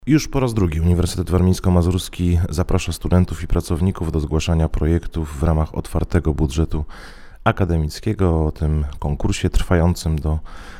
Już po raz drugi Uniwersytet Warmińsko-Mazurski zaprasza studentów i pracowników do zgłaszania projektów w ramach otwartego budżetu akademickiego. O tym konkursie trwającym do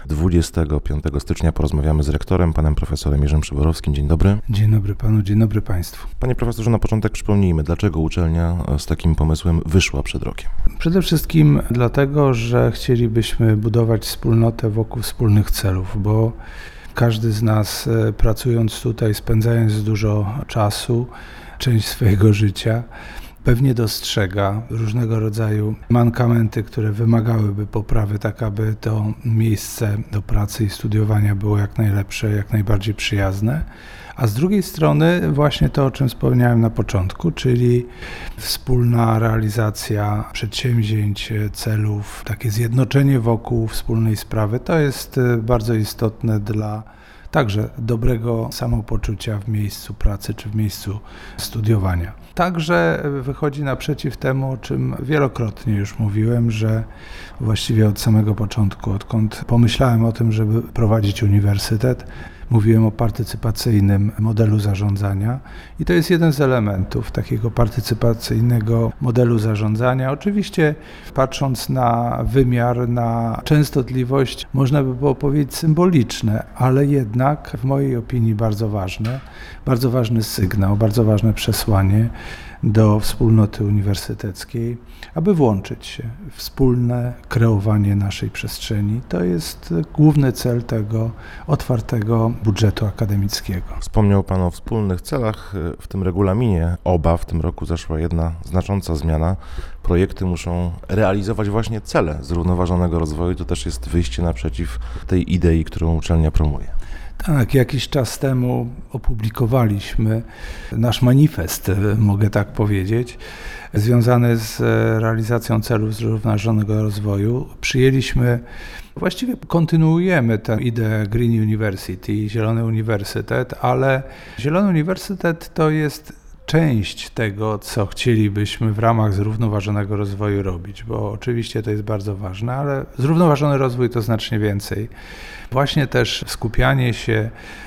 25 stycznia porozmawiamy z rektorem, panem profesorem Jerzym Przyborowskim. Dzień dobry. Dzień dobry panu, dzień dobry państwu. Panie profesorze, na początek przypomnijmy, dlaczego uczelnia z takim pomysłem wyszła przed rokiem. Przede wszystkim dlatego, że chcielibyśmy budować wspólnotę wokół wspólnych celów, bo każdy z nas, pracując tutaj, spędzając dużo czasu, część swojego życia, pewnie dostrzega różnego rodzaju mankamenty, które wymagałyby poprawy, tak aby to miejsce do pracy i studiowania było jak najlepsze, jak najbardziej przyjazne. A z drugiej strony właśnie to, o czym wspomniałem na początku, czyli wspólna realizacja przedsięwzięć, celów, takie zjednoczenie wokół wspólnej sprawy, to jest bardzo istotne dla także dobrego samopoczucia w miejscu pracy czy w miejscu studiowania. Także wychodzi naprzeciw temu, o czym wielokrotnie już mówiłem, że właściwie od samego początku, odkąd pomyślałem o tym, żeby prowadzić uniwersytet, mówiłem o partycypacyjnym modelu zarządzania i to jest jeden z elementów takiego partycypacyjnego modelu zarządzania. Oczywiście patrząc na wymiar, na częstotliwość, można by było powiedzieć symboliczne, ale jednak w mojej opinii bardzo ważny sygnał, bardzo ważne przesłanie do wspólnoty uniwersyteckiej, aby włączyć się w wspólne kreowanie naszej przestrzeni. To jest główny cel tego otwartego budżetu akademickiego. Wspomniał pan o wspólnych celach. W tym regulaminie OBA w tym roku zaszła jedna znacząca zmiana. Projekty muszą realizować właśnie cele zrównoważonego rozwoju. To też jest wyjście naprzeciw tej idei, którą uczelnia promuje. Tak, jakiś czas temu opublikowaliśmy nasz manifest, mogę tak powiedzieć, związany z realizacją celów zrównoważonego rozwoju. Właściwie kontynuujemy tę ideę Green University, Zielony Uniwersytet, ale Zielony Uniwersytet to jest część tego, co chcielibyśmy w ramach zrównoważonego rozwoju robić, bo oczywiście to jest bardzo ważne, ale zrównoważony rozwój to znacznie więcej. Właśnie też skupianie się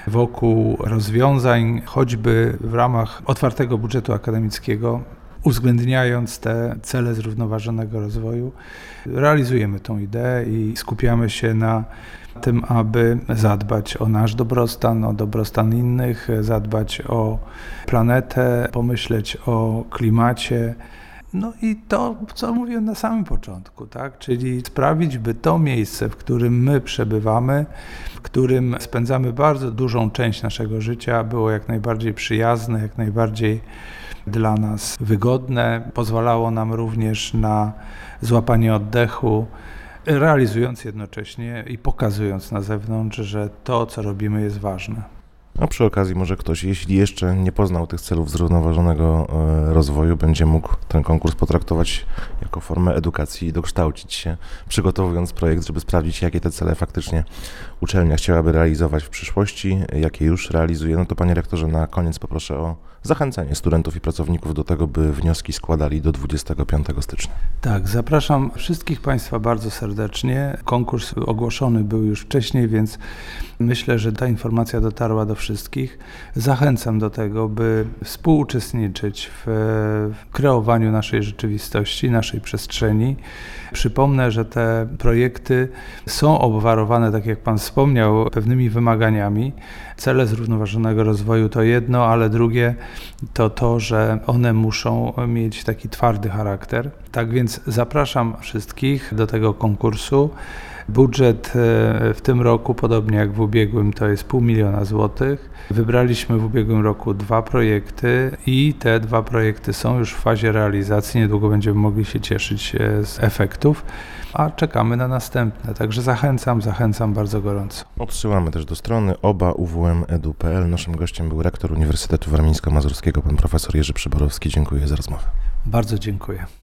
wokół rozwiązań, choćby w ramach otwartego budżetu akademickiego, uwzględniając te cele zrównoważonego rozwoju, realizujemy tą ideę i skupiamy się na tym, aby zadbać o nasz dobrostan, o dobrostan innych, zadbać o planetę, pomyśleć o klimacie. No i to, co mówiłem na samym początku, tak? Czyli sprawić, by to miejsce, w którym my przebywamy, w którym spędzamy bardzo dużą część naszego życia, było jak najbardziej przyjazne, jak najbardziej dla nas wygodne, pozwalało nam również na złapanie oddechu, realizując jednocześnie i pokazując na zewnątrz, że to, co robimy, jest ważne. A przy okazji może ktoś, jeśli jeszcze nie poznał tych celów zrównoważonego rozwoju, będzie mógł ten konkurs potraktować jako formę edukacji i dokształcić się, przygotowując projekt, żeby sprawdzić, jakie te cele faktycznie uczelnia chciałaby realizować w przyszłości, jakie już realizuje. No to panie rektorze, na koniec poproszę o zachęcenie studentów i pracowników do tego, by wnioski składali do 25 stycznia. Tak, zapraszam wszystkich państwa bardzo serdecznie. Konkurs ogłoszony był już wcześniej, więc myślę, że ta informacja dotarła do wszystkich. Zachęcam do tego, by współuczestniczyć w kreowaniu naszej rzeczywistości, naszej przestrzeni. Przypomnę, że te projekty są obwarowane, tak jak pan wspomniał, pewnymi wymaganiami. Cele zrównoważonego rozwoju to jedno, ale drugie to, że one muszą mieć taki twardy charakter. Tak więc zapraszam wszystkich do tego konkursu. Budżet w tym roku, podobnie jak w ubiegłym, to jest 500 000 złotych. Wybraliśmy w ubiegłym roku 2 projekty i te 2 projekty są już w fazie realizacji. Niedługo będziemy mogli się cieszyć z efektów, a czekamy na następne. Także zachęcam bardzo gorąco. Odsyłamy też do strony oba.uwm.edu.pl. Naszym gościem był rektor Uniwersytetu Warmińsko-Mazurskiego, pan profesor Jerzy Przyborowski. Dziękuję za rozmowę. Bardzo dziękuję.